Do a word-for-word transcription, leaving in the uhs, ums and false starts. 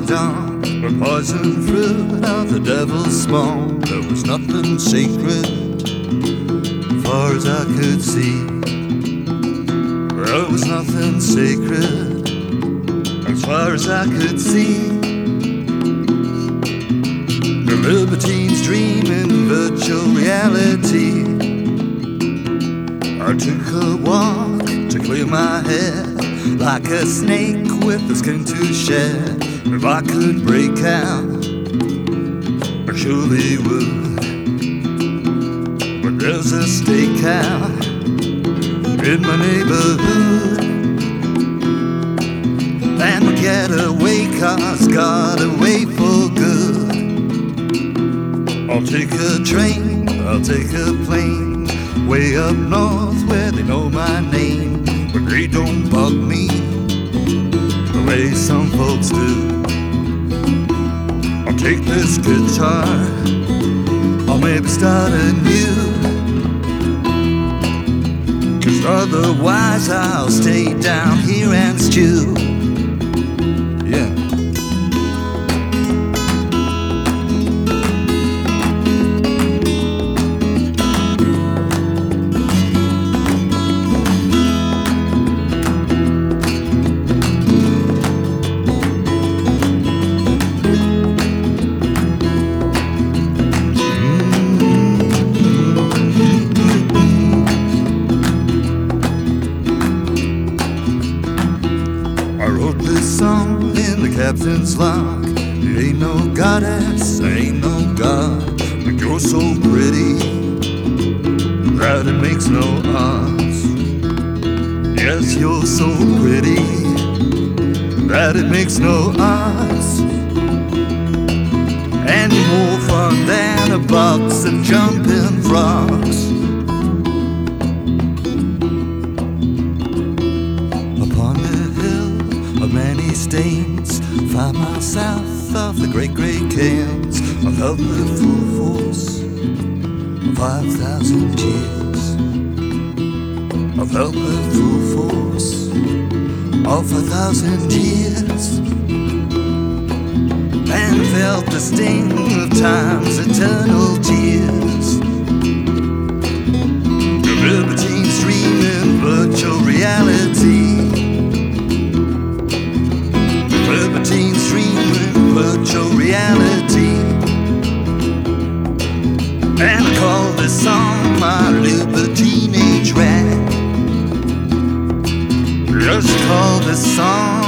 walked on the poison fruit of the devil's spawn. There was nothing sacred, far as I could see. There was nothing sacred, as far as I could see. The libertines dream in virtual reality. I took a walk to clear my head, like a snake with a skin to shed. If I could break out, I surely would. But there's a stakeout in my neighborhood, and my getaway car's got away for good. I'll take a train, I'll take a plane, way up north where they know my name. But they don't bug me the way some folks do. I'll take this guitar, I'll maybe start anew, 'cause otherwise I'll stay down here and stew. Yeah. Song in the captain's log. There ain't no goddess, there ain't no god, but you're so pretty that it makes no odds. Yes, you're so pretty that it makes no odds. And you're more fun than a box of jumping frogs. Upon the hill of many stains, five miles south of the great great Cairns, I felt the full force of five thousand years. I felt the full force of a thousand years, and I felt the sting of time's eternal tears. The libertines dream in virtual reality. Libertines dream in virtual reality, and I call this song my libertine age rap. Just call this song